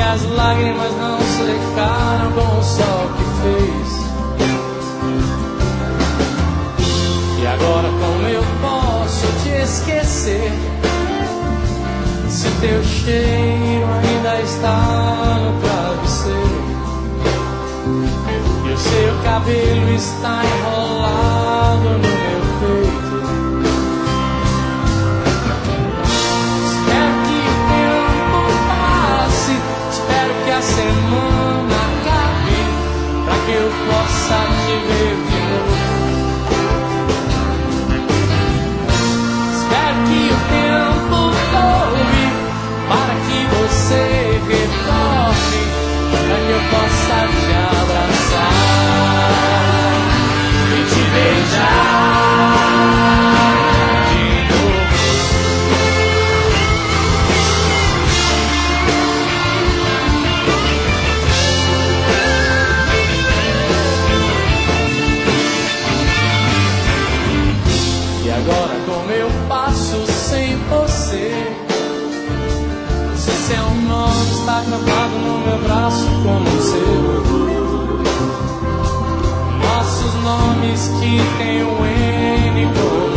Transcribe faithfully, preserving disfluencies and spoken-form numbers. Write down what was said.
as lágrimas não secaram com o sol que fez. E agora como eu posso te esquecer, se teu cheiro ainda está no travesseiro e o seu cabelo está enrolado no meu peito? Espero que o tempo passe, espero que a semana acabe, pra que eu possa te ver de novo. Espero que o tempo voe, para que você retorne, para que eu possa te abraçar e te beijar de novo. E agora como eu passo sem você, se seu nome está gravado no meu braço como o seu, nossos nomes que tem um N como